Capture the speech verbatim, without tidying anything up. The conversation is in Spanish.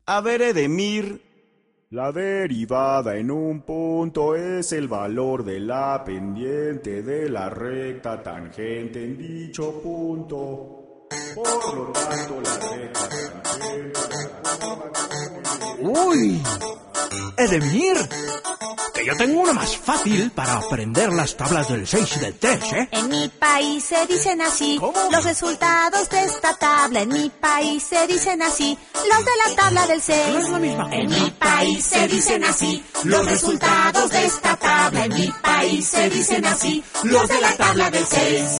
A ver, Edemir. La derivada en un punto es el valor de la pendiente de la recta tangente en dicho punto. Por lo tanto, la recta tangente... ¡Uy! ¡Edemir! Que yo tengo una más fácil para aprender las tablas del seis y del tres, ¿eh? En mi país se dicen así. ¿Cómo? Los resultados de esta tabla. En mi país se dicen así. Los de la tabla del seis. No es la misma En cosa. mi país se dicen así. Los resultados de esta tabla. En mi país se dicen así. Los de la tabla del seis.